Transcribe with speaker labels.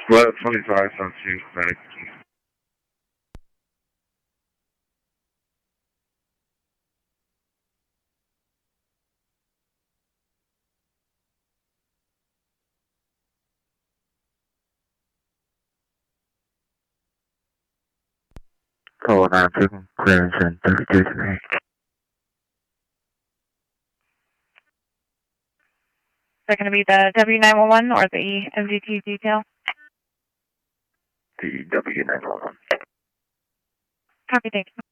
Speaker 1: Flat 25 on 2, Medic.
Speaker 2: Call 92, clearance in 32 today.
Speaker 3: Is that going to be the W911 or the MDT detail?
Speaker 2: The W911.
Speaker 3: Copy, thank you.